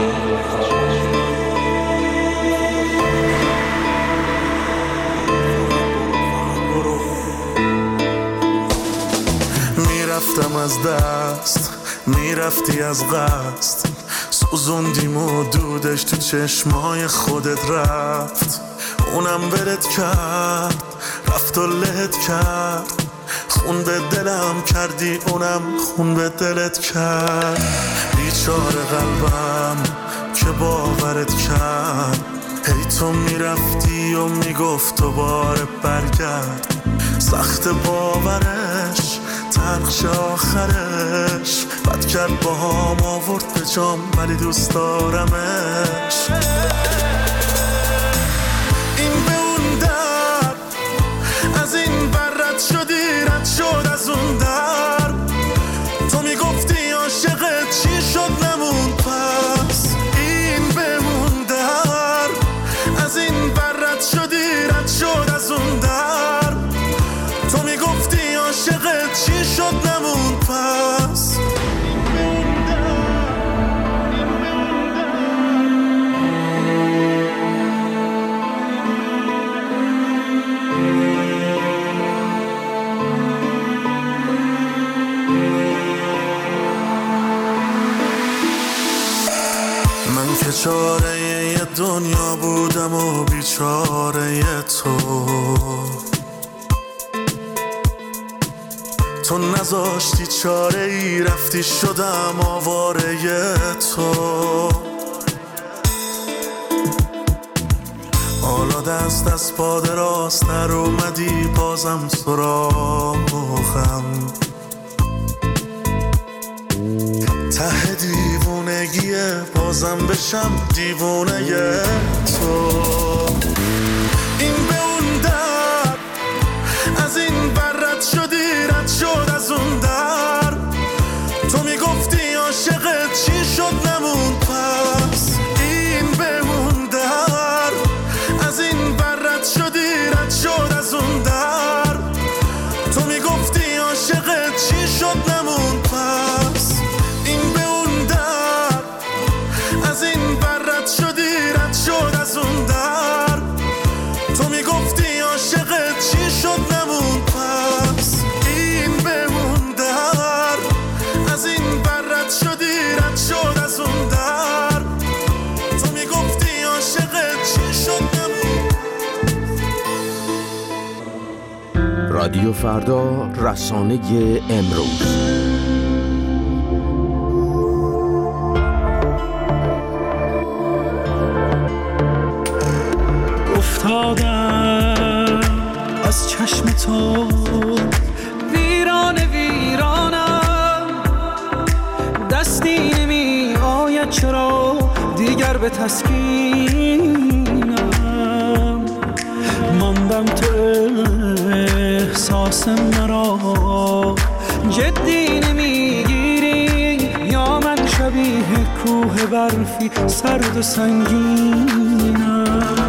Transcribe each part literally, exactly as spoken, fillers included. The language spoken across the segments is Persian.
میرفتم از دست، میرفتی از قصد، سوزوندیم و دودش تو چشمای خودت رفت. اونم ولت کرد، رفت و لهت کرد، خون به دلم کردی، اونم خون به دلت کرد. بیچاره قلبم که باورت کرد، هی تو میرفتی و میگفت دوباره برگرد. سخت باورش، تلخش آخرش، بد کرد با هم آورد به جام، ولی دوست دارمش. این به اون در، از این بر رد شدی، رد شد از اون در. تو میگفتی عاشقت چی شد نمون پس. این به اون در، از این بر رد شدی، رد شد از اون در. تو میگفتی عاشقت چی شد نمون پس. من که چاره یه دنیا بودم و بیچاره تو، تو نذاشتی چاره ای، رفتی شدم آواره تو. حالا دست از پا دراز تر اومدی، بازم سراغم. ته دیوونگیه، بازم بشم دیوونه تو. این به اون در، از این بر رد شدی، رد شد از اون در. تو میگفتی عاشقت چی شد نمون پس. این به اون در، از این بر رد شدی، رد شد از اون در. تو میگفتی عاشقت چی شد نمون پس. این به اون در، از این بر رد شدی، رد شد از اون در. تو میگفتی عاشقت چی شد نمون پس. این به اون در، از این بر رد شدی، رد شد از اون در. تو میگفتی عاشقت چی شد نمون. رادیو فردا، رسانه امروز. افتادم از چشم تو، ویران ویرانم، دستی نمی آید چرا دیگر به تسکینم. ماندم تو احساس مرا، جدی نمیگیری یا من شبیه کوه برفی سرد و سنگینم.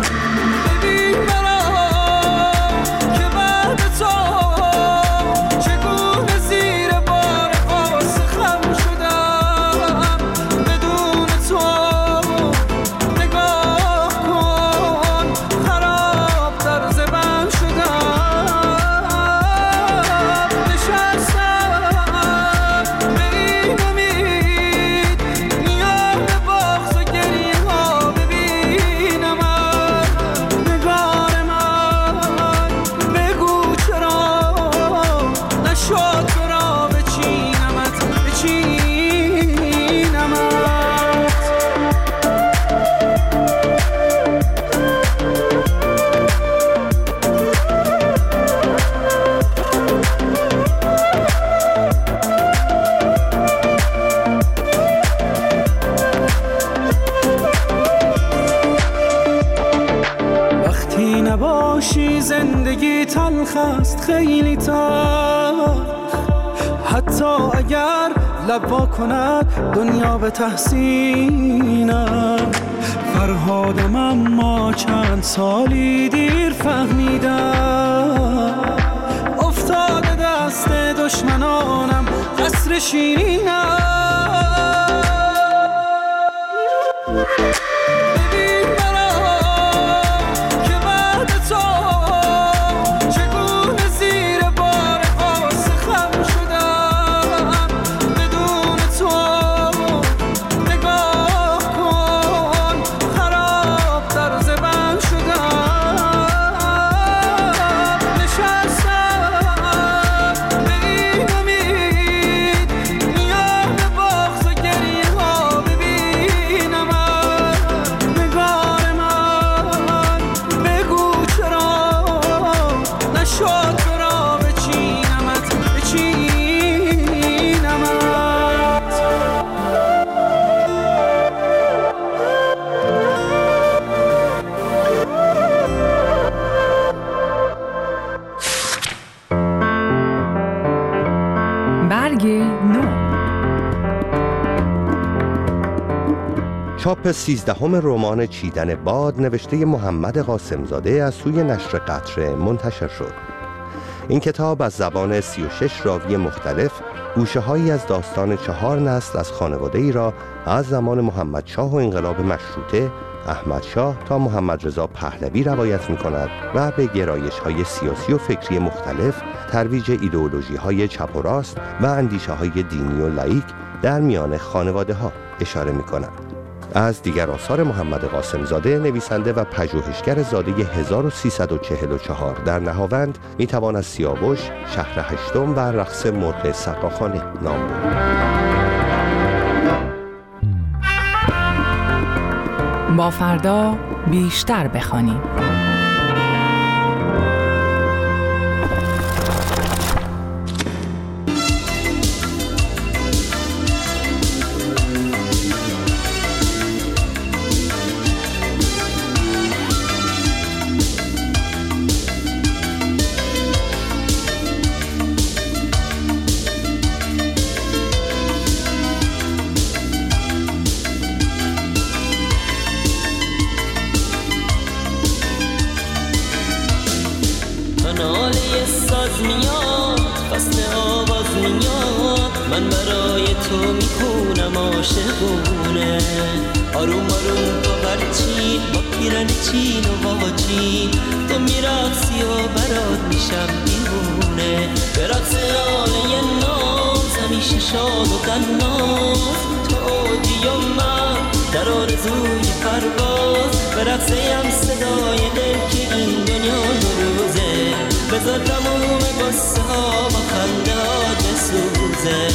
زندگی تلخ است خیلی تلخ، حتی اگر لب وا کند دنیا به تحسینم. فرهادم اما چند سالی دیر فهمیدم، افتاده دست دشمنانم قصر شیرینم. چاپ سیزدهم رمان چیدن باد نوشته محمد قاسمزاده از سوی نشر قطره منتشر شد. این کتاب از زبان سی و شش راوی مختلف گوشه هایی از داستان چهار نسل از خانواده ای را از زمان محمد شاه و انقلاب مشروطه، احمد شاه تا محمد رضا پهلوی روایت می کند و به گرایش های سیاسی و فکری مختلف، ترویج ایدئولوژی های چپ و راست و اندیشه های دینی و لاییک در میان خانواده ها اشاره می کند. از دیگر آثار محمد قاسمزاده، نویسنده و پژوهشگر زاده هزار و سیصد و چهل و چهار در نهاوند، میتوان از سیاوش، شهر هشتم و رقص مرغ سقاخانه نام برد. با فردا بیشتر بخوانیم. آروم آروم با برچین با پیرن چین و واجین تو میرقصی و برات میشم دیوونه به رقص آله ناز همیشه شاد و قناز تو اوجی و من در آرزوی پرواز به رقصیم صدای دل که این دنیا دو روزه بذار تموم قصه ها با خنده ها بسوزه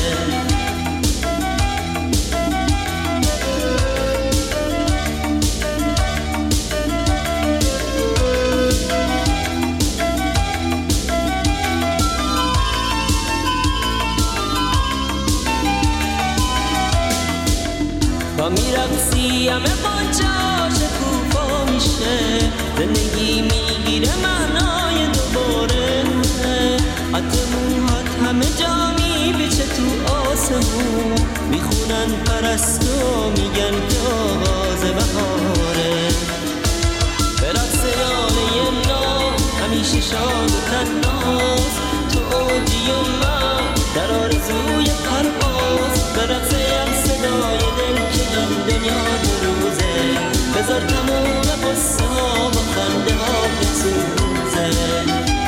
با میرقصی همه باجا شکوفا میشه زندگی میگیره معنای دوباره حتی موهات همه جا میبیچه تو آسمون میخونن پرستو میگن که آغاز بهاره به رقص آله نام همیشه شاد و تناز تو اوجی و من در آرزوی پرواز به رقصیم صدای دل که این دنیا دو روزه بذار تموم قصه ها با خنده ها بسوزه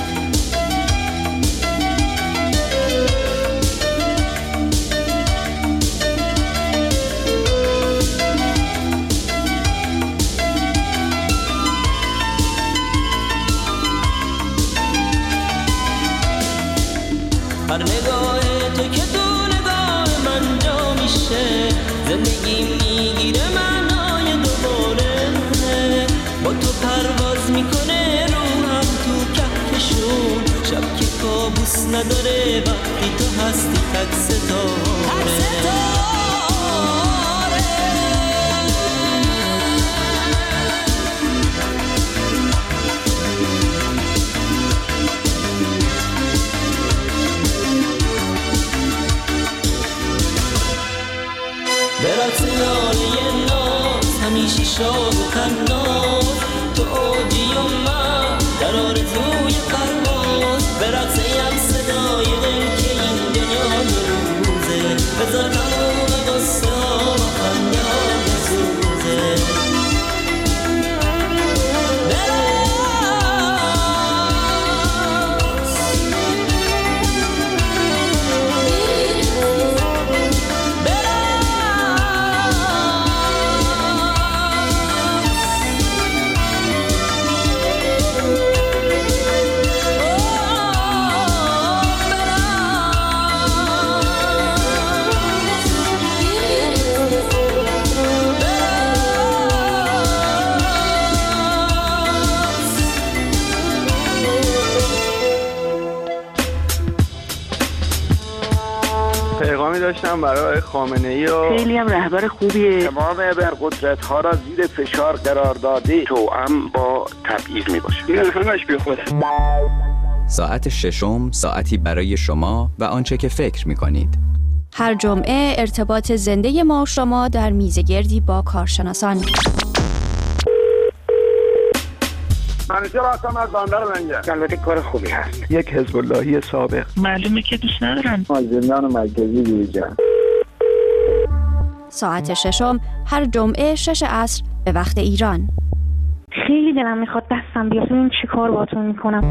هر نگاه تو که تو نگاه من جا میشه زندگی میگیره معنای دوباره با تو پرواز میکنه روحم تو کهکشون شب که کابوس نداره وقتی تو هستی تک ستاره برقص لاله ناز همیشه شاد و تناز تو اوجی و من در آرزوی پرواز برقصیم صدای دل که این دنیا دو روزه بذار تموم قصه ها با خنده ها بسوزه داشتم برای خامنه‌ای و خیلی هم رهبر خوبیه. تمام ابرقدرت‌ها را زیر فشار قرار داده، توأم با تبعیض میباشه. این همش بی خوده. ساعت ششم، ساعتی برای شما و آنچه که فکر می‌کنید. هر جمعه ارتباط زنده ما و شما در میزگردی با کارشناسان. منیجر هستم از بندر منجر. البته کار خوبی هست. یک حزب اللهی سابق. معلومه که دوست ندارن. از زندان مرکزی بیرون. ساعت ششم هر جمعه شش عصر به وقت ایران. خیلی دلم میخواد دستم بیاد ببین چی کار باهاتون میکنم.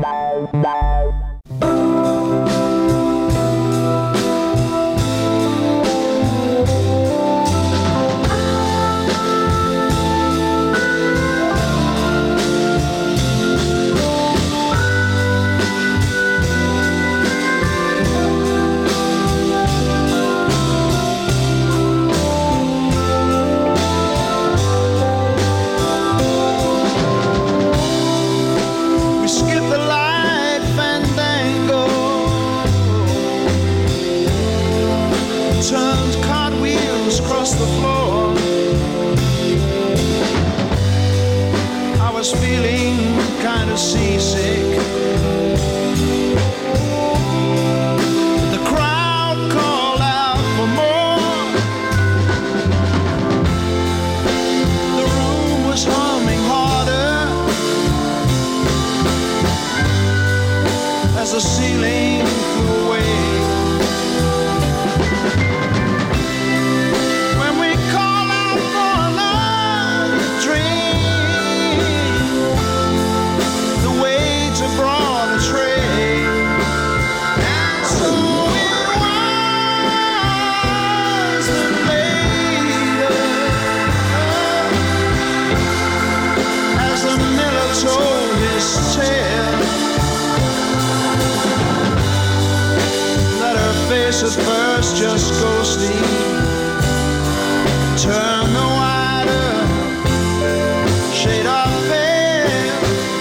At first just go sleep, turn the wider shade of veil.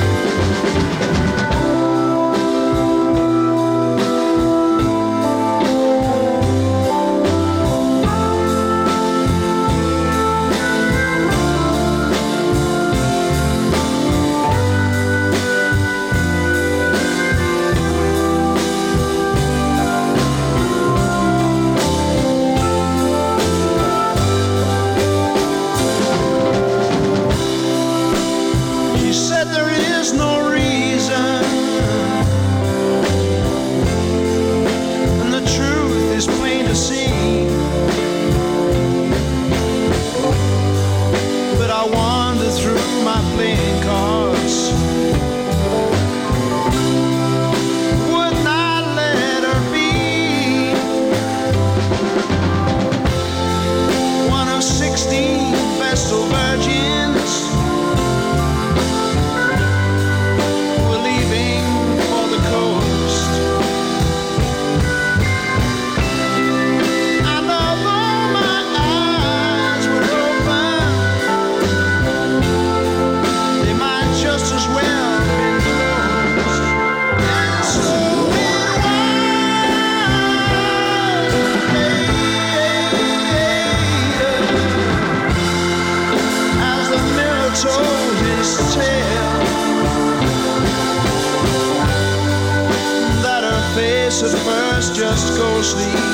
At first just go sleep,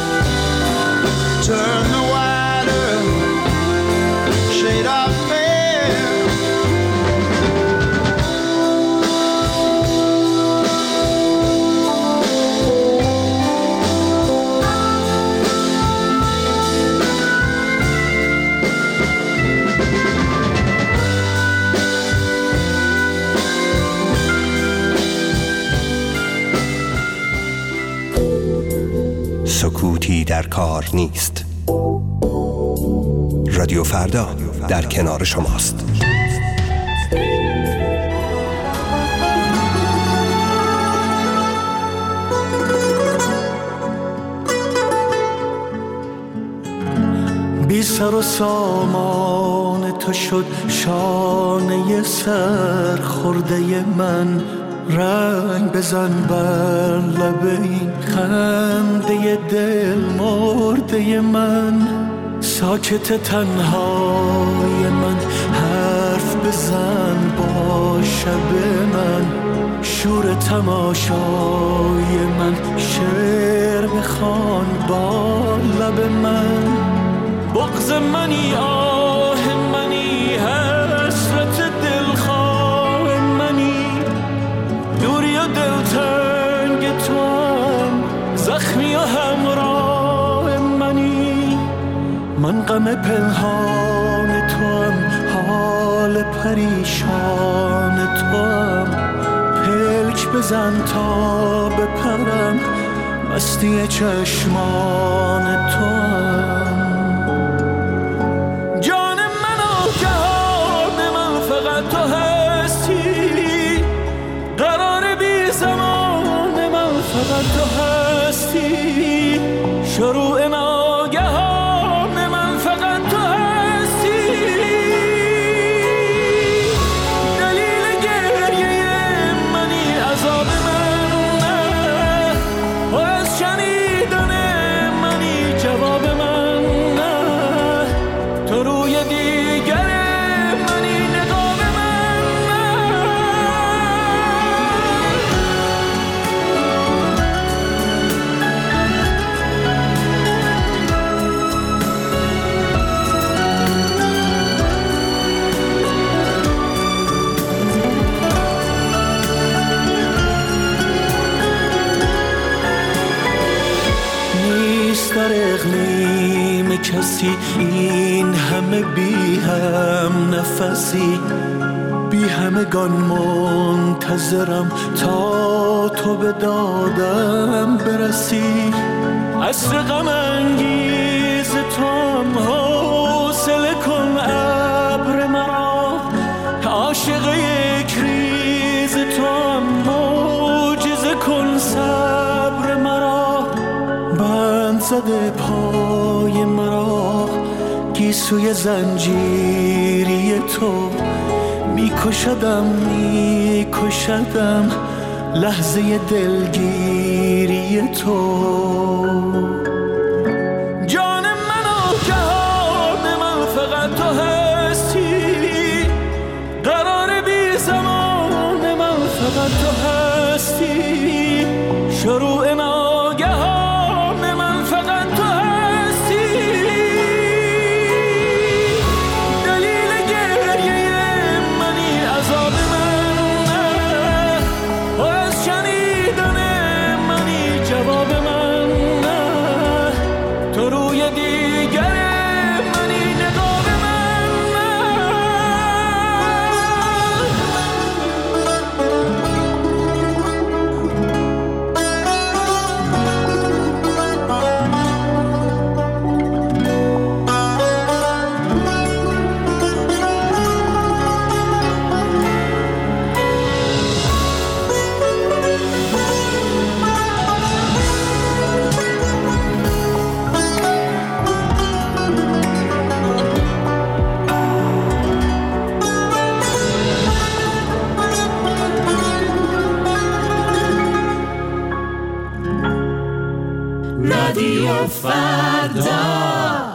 turn the wider shade of veil. سکوتی در کار نیست. رادیو فردا در کنار شماست. بی سر و سامان تو شد شانه سر خورده من، رنگ بزن بر لب این خنده دل مرده من، ساکت تنهای من، حرف بزن با شب من، شور تماشای من، شعر بخوان با لب من. بغض منی، آه منی، حسرت دلخواه منی، دوری و دلتنگ تو هم، زخمی و همراه منی. من غم پنهان تو هم، حال پریشان تو هم، پلک بزن تا بپرم، مستی چشمان تو هم. جان من و جهان من فقط تو هستی، قرار بی زمان من فقط تو هستی، شروع ناگهان من فقط تو هستی. دلیل گریه منی، عذاب من نه، و از شنیدن منی جواب من نه، تو روی دیگر منی، نقاب من نه. نیست در اقلیم کسی این همه بی هم نفسی، بی همگان منتظرم تا تو به دادم برسی. عصر غم انگیز تو هم، حوصله کن ابر مرا، عاشق یک ریز تو هم، معجزه کن صبر مرا. بند زده پای مرا، گیسوی زنجیری تو، میکشدم میکشدم لحظه دلگیری تو. جان من و جهان من فقط تو هستی، قرار بی زمان من فقط تو هستی، شروع ناگهان من فقط تو هستی. دلیل گریه منی، عذاب من نه، و از شنیدن منی جواب من نه، تو روی دیگر منی، نقاب من نه. رادیو فردا.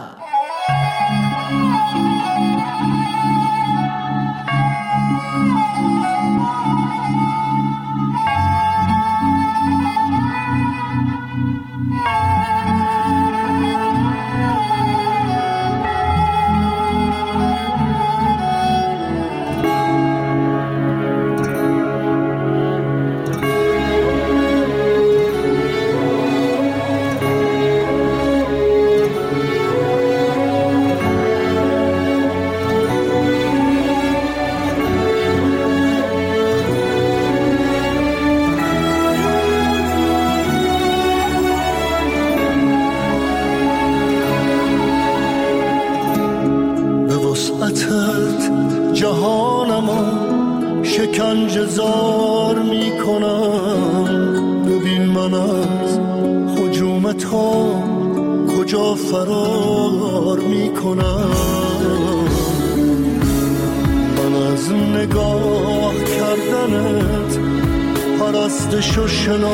شکنجه زار می کنم. ببین من از هجوم تو کجا فرار می کنم. من از نگاه کردنت پرستشو شناختم،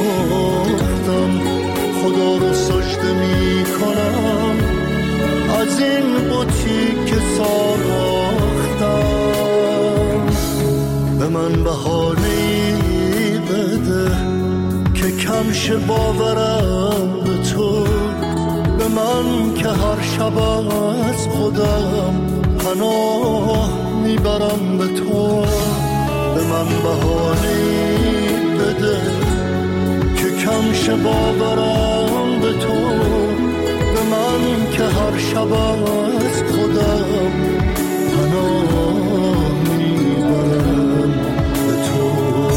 خدا رو سجده می کنم از این بطی که ساختم. به من بهانه‌ای بده که کم شه باورم به تو، به من که هر شب از خودم پناه میبرم به تو. به من بهانه‌ای بده که کم شه باورم به تو، به من که هر شب از خودم پناه میبرم به تو.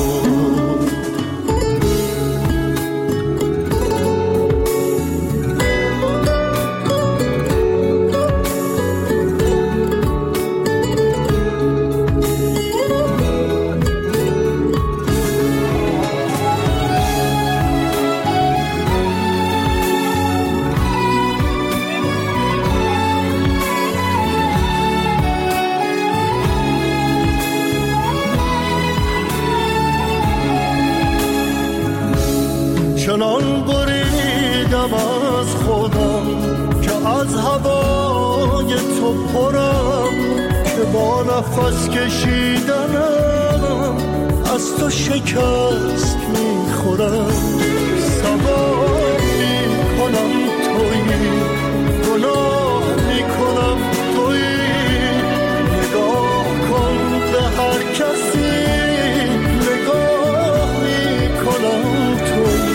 چنان بریدم از خودم که از هوای تو پرم، که با نفس کشیدنم از تو شکست میخورم. سوار میکنم تویی، گناه میکنم تویی، نگاه کن به هر کسی نگاه میکنم تویی.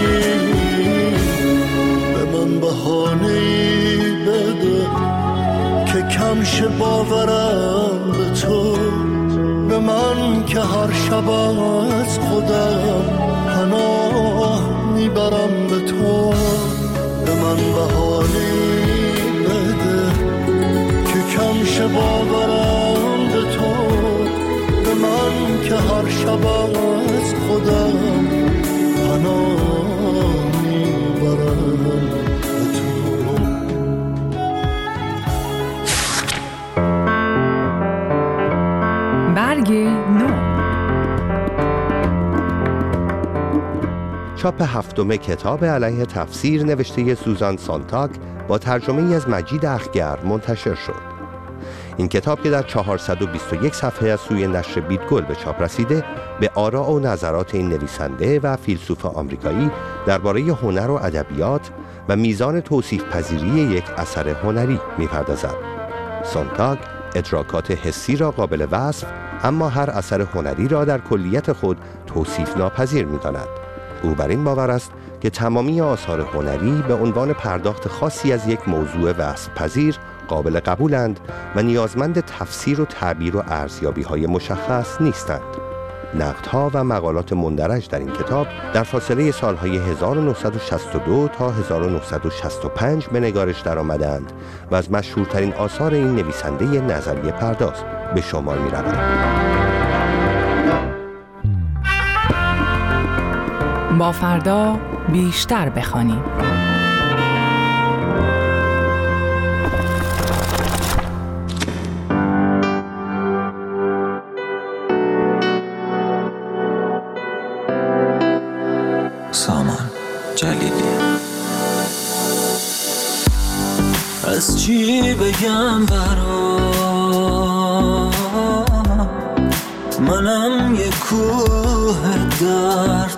بهانه‌ای بده که کم شه باورم به تو، به من که هر شب از خودم پناه میبرم به تو. به من بهانه‌ای بده که کم شه باورم به تو، به من که هر شب از خودم پناه میبرم. برگ نو. چاپ هفتم کتاب علیه تفسیر نوشته سوزان سانتاگ با ترجمه از مجید اخگر منتشر شد. این کتاب که در چهارصد و بیست و یک صفحه از سوی نشر بیتگل به چاپ رسیده، به آراء و نظرات این نویسنده و فیلسوف آمریکایی درباره هنر و ادبیات و میزان توصیف پذیری یک اثر هنری می‌پردازد. سانتاگ ادراکات حسی را قابل وصف، اما هر اثر هنری را در کلیت خود توصیف ناپذیر می‌داند. او بر این باور است که تمامی آثار هنری به عنوان پرداخت خاصی از یک موضوع وصف پذیر قابل قبولند و نیازمند تفسیر و تعبیر و ارزیابی‌های مشخص نیستند. نقدها و مقالات مندرج در این کتاب در فاصله سالهای هزار و نهصد و شصت و دو تا هزار و نهصد و شصت و پنج به نگارش درآمدند و از مشهورترین آثار این نویسنده نظریه پرداز به شمار می‌روند. با فردا بیشتر بخوانیم. سامان جلیلی. از چی بگم برات، منم یه کوه درد،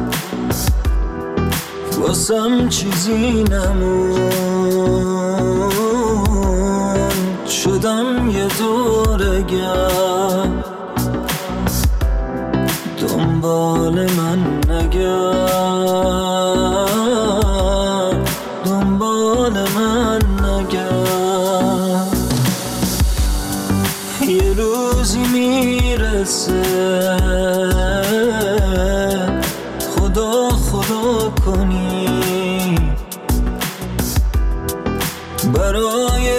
واسم چیزی نمون، شدم یه دورگرد، دنبال من نگرد، دنبال من نگرد. یه روزی میرسه خدا خدا کنی، برای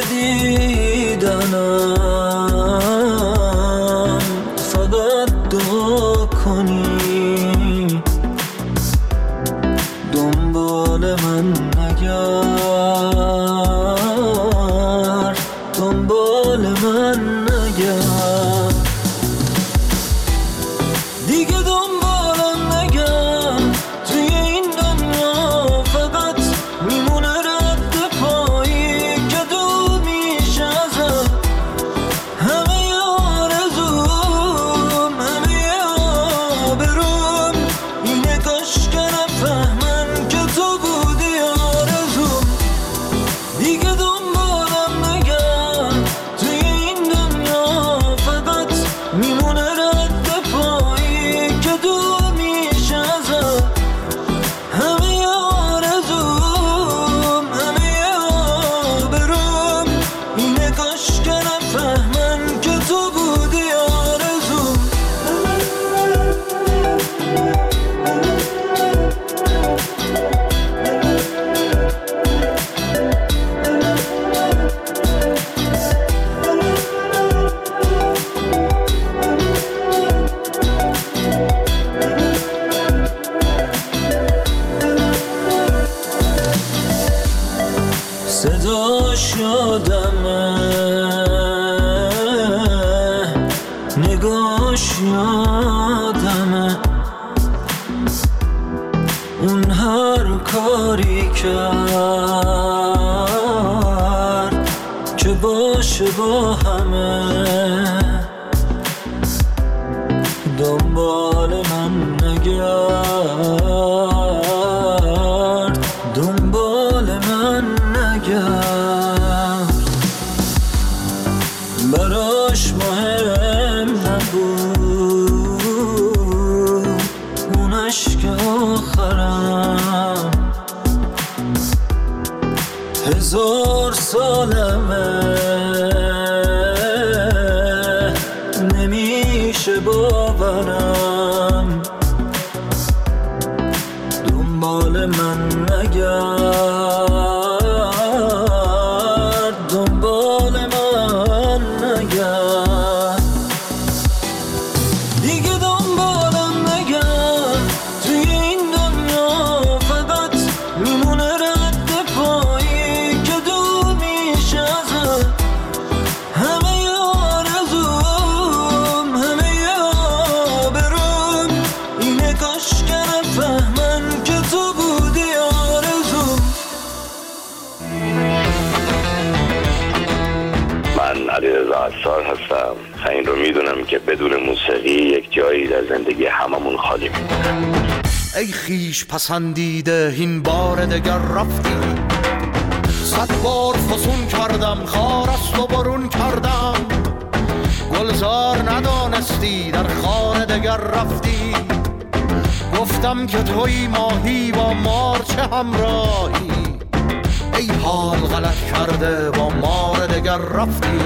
دیدنم فقط دعا کنی، دنبال من نگرد، دنبال من نگرد. دیگه دنبال نگاش یادمه، اون هر کاری کرد که باشه با همه، دنبال من نگرد، دنبال من نگرد. براش مهم نبود اون عشق آخرم، هزار سالمه نمیشه باورم، دنبال من نگرد، دنبال من نگرد، دیگه دنبالم نگرد. توی این دنیا فقط میمونه رد پایی که دور میشه ازت، همه آرزوم، همه آبروم اینه کاش که نفهمن که تو بودی آرزوم. من علیرضا عصار هستم. این رو میدونم که بدون موسیقی یک جایی در زندگی هممون خالی میمونه. ای خیش پسندیده این بار دگر رفتی، صد بار فسون کردم خار است و برون کردم، گلزار ندانستی در خار دگر رفتی، گفتم که توی ماهی با مار چه همراهی، ای حال غلط کرده با مار دگر رفتی.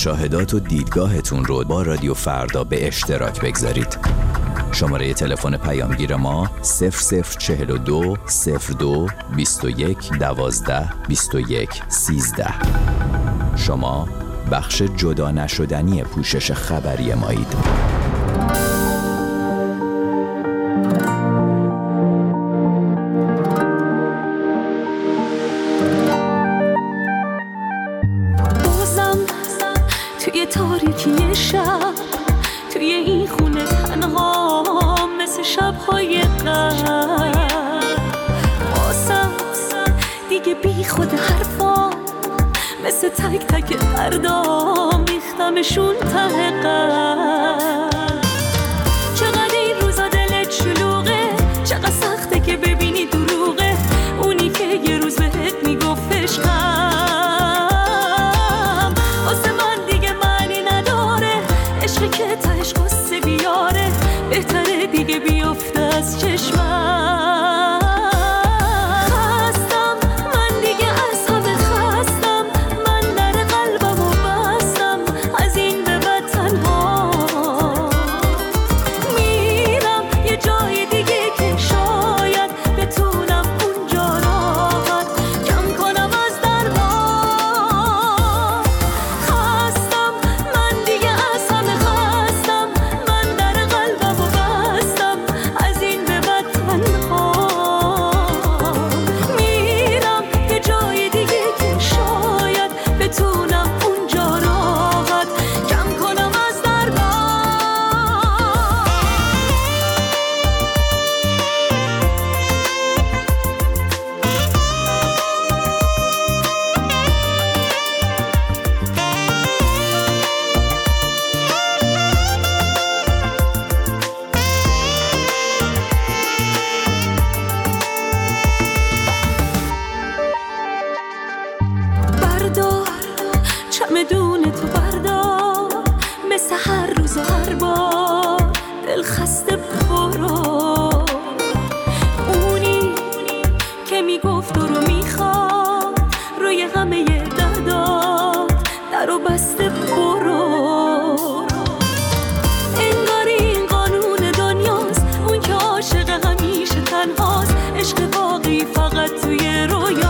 مشاهدات و دیدگاهتون رو با رادیو فردا به اشتراک بگذارید. شماره تلفن پیامگیر ما صفر صفر چهل و دو صفر دو بیست و یک دوازده بیست و یک سیزده. شما بخش جدا نشدنی پوشش خبری مایید. بازم توی تاریکی شب، توی این خونه تنها مثل شب‌های قبل، واسم دیگه بی خود حرفا مثل تک تک پردا میختمشون ته قلب. چقدر این روزا دلت شلوغه، چقدر سخته که ببینی دروغه اونی که یه روز بهت میگفت عشقم. واسه من دیگه معنی نداره عشقی که تهش قصه بیاره، بهتره دیگه بیفته از چشمم. خستم من دیگه از همه خستم، من در قلبمو بستم از این به بعد تنها میرم یه جای دیگه که شاید بتونم اونجا راحت کم کنم از دردام. خستم من دیگه از همه خستم، من در قلبمو بستم از این به بعد تنها میرم یه جای دیگه که شاید بتونم اونجا راحت کم کنم از بردار چمدون تو بردار، مثل هر روز و هر بار دل خسته برو. اونی که میگفت تو رو میخواد روی همه درداد در و بسته برو. انگاری این قانون دنیاست، اون که عاشق همیشه تنهاست، عشق واقعی فقط توی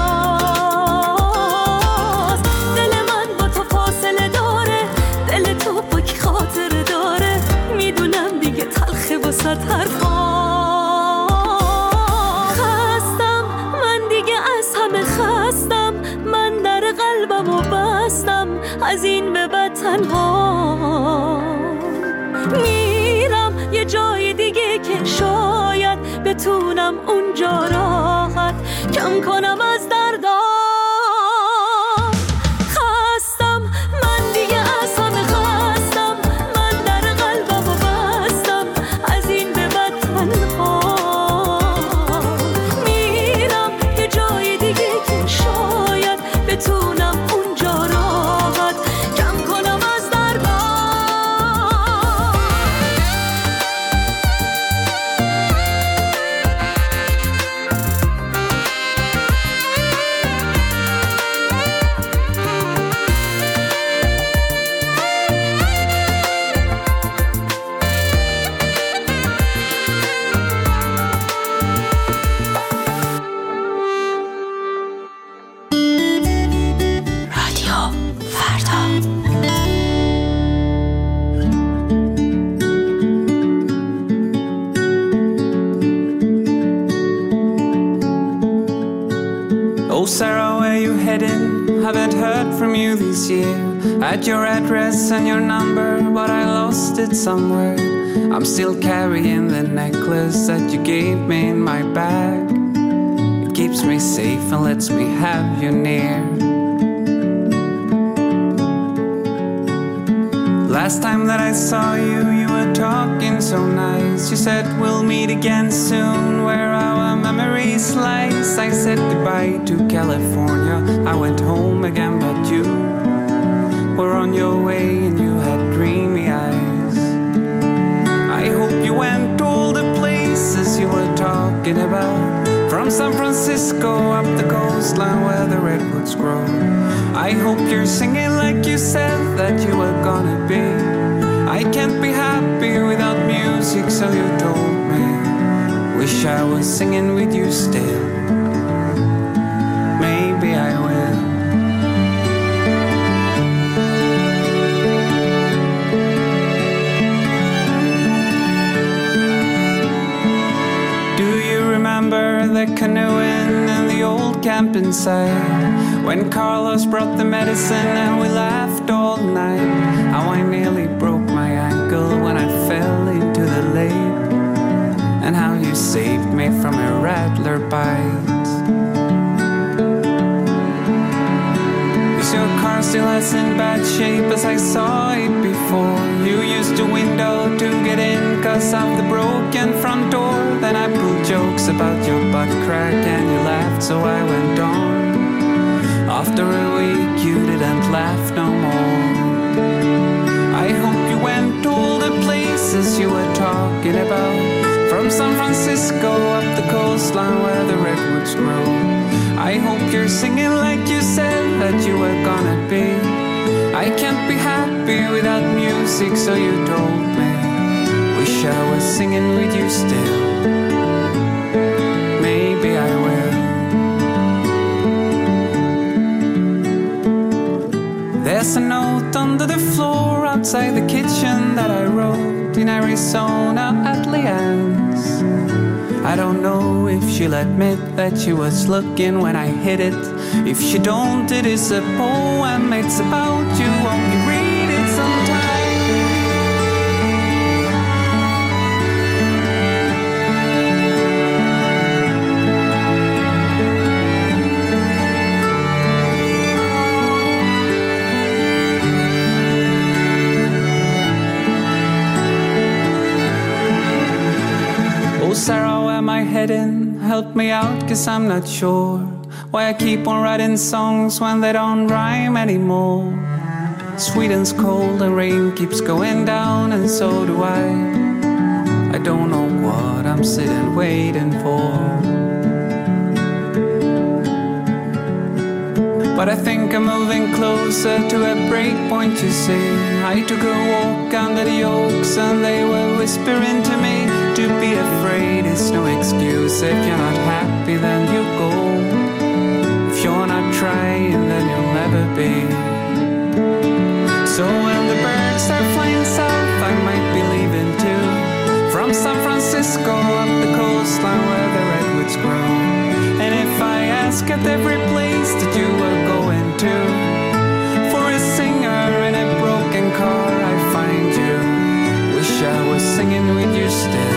رویاست. دل من با تو فاصله داره، دل تو با کی خاطره داره، میدونم دیگه تلخه واسه حرفا. خستم من دیگه از همه خستم، من در قلبمو بستم از این به بعد تنها میرم یه جای دیگه که شاید بتونم اونجا راحت کم کنم از دردام. خستم من دیگه از همه خستم، من در قلبمو بستم از این به بعد تنها میرم یه جای دیگه که شاید بتونم اونجا راحت کم کنم از دردام. رادیو فردا. Oh Sarah, where you heading? Haven't heard from you this year. Had your address and your number, but I lost it somewhere. I'm still carrying the necklace that you gave me in my bag. It keeps me safe and lets me have you near. Last time that I saw you, you were talking so nice. You said we'll meet again soon, where our memories slice. I said goodbye to California, I went home again, but you were on your way and you had dreamy eyes. I hope you went to all the places you were talking about, from From San Francisco up the coastline where the redwoods grow. I hope you're singing like you said that you were gonna be. I can't be happy without music, so you told me. Wish I was singing with you still. Maybe I will. Do you remember the canoeing and the old camping site? When Carlos brought the medicine and we laughed all night. How I nearly broke my ankle when I fell into the lake. And how you saved me from a rattler bite. Is your car still as in bad shape as I saw it before? You used a window to get in cause of the broken front door. Then I pulled jokes about your butt crack and you laughed, so I went on. After a week you didn't laugh no more. I hope you went to all the places you were talking about. From San Francisco up the coastline where the redwoods grow. I hope you're singing like you said that you were gonna be. I can't be happy without music, so you told me. Wish I was singing with you still. Maybe I will. There's a note under the floor outside the kitchen that I wrote in Arizona at Leanne's. I don't know if she'll admit that she was looking when I hit it. If she don't, it is a poem, it's about you, won't you read it sometime? Oh Sarah, where am I heading? Help me out, cause I'm not sure why I keep on writing songs when they don't rhyme anymore. Sweden's cold and rain keeps going down, and so do I. I don't know what I'm sitting waiting for. But I think I'm moving closer to a break point, you see. I took a walk under the oaks and they were whispering to me. To be afraid is no excuse. If you're not happy, then you go. If you're not trying, then you'll never be. So when the birds are flying south, I might be leaving too. From San Francisco up the coastline where the redwoods grow. And if I ask at every place that you were going to, for a singer in a broken car, I find you. Wish I was singing with you still.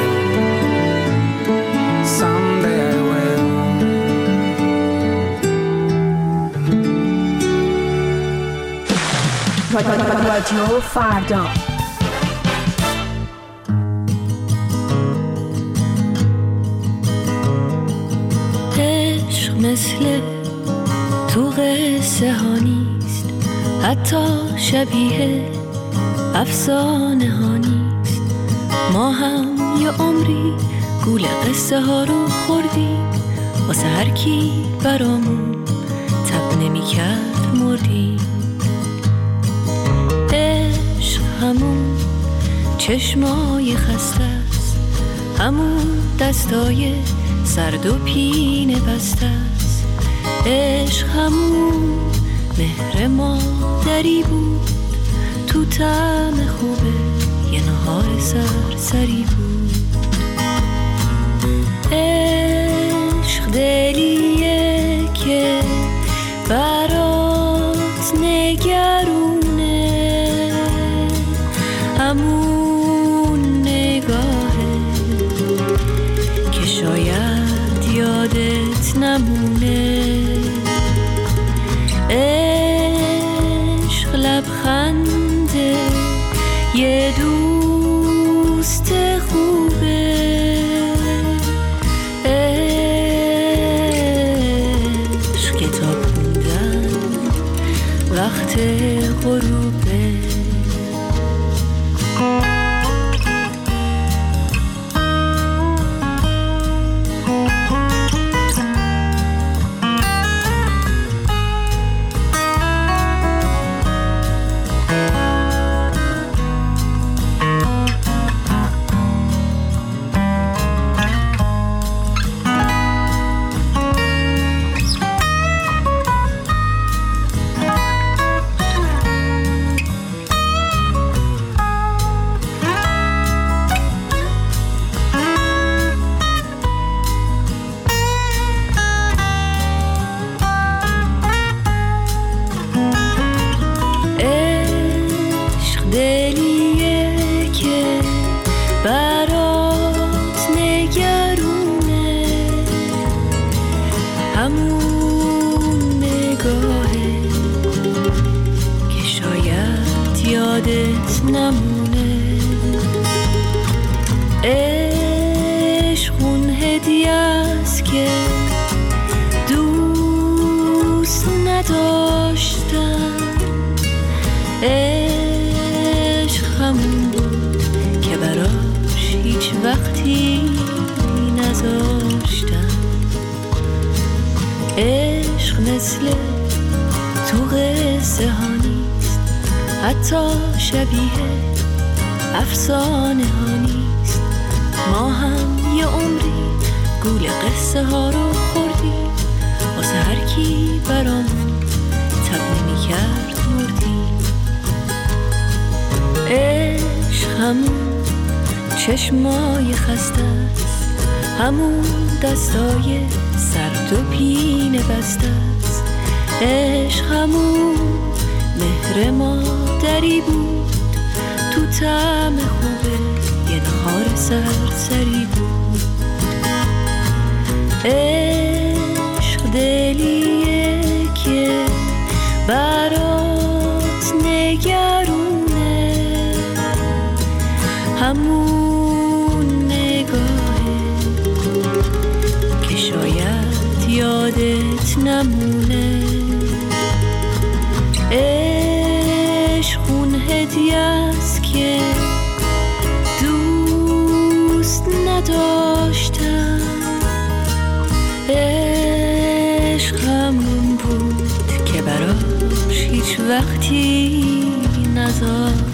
Someday I will. رادیو فردا. عشق مثل تو قصه ها نیست، حتی شبیه افسانه ها نیست. ما هم یه عمری گول قصه ها رو خوردیم، واسه هر کی برامون تب نمی کرد مردیم. عشق همون چشمای خسته است، همون دستای سرد و پینه بسته است. عشق همون مهر مادری بود، تو طعم خوبه یه نهار سرسری بود. عشق دلیه که برات نگرونه، همون نگاهه که شاید یادت نمونه. عشق لبخنده یه دوست خوبه. عشق کتاب خوندن وقت غروبه. همون نگاهه که شاید یادت نمونه. عشق اون هدیه است که دوست نداشتم. عشق همون بود که براش هیچ وقتی نذاشتم. عشق مثل تو قصه ها نیست، حتی شبیه افسانه ها نیست. ما هم یه عمری گول قصه ها رو خوردیم، واسه هر کی برامون تب نمی کرد مردیم. عشق همون چشمای خسته است، همون دستای سرد و پینه بسته است. عشق همون مهر مادری بود، تو طعم خوبه یه نهار سرسری بود. عشق دلیه که برات نگرونه، همون نگاهه که شاید یادت نمونه. عشق اون هدیه است که دوست نداشتم. عشق همون بود که براش هیچ وقتی نذاشتم.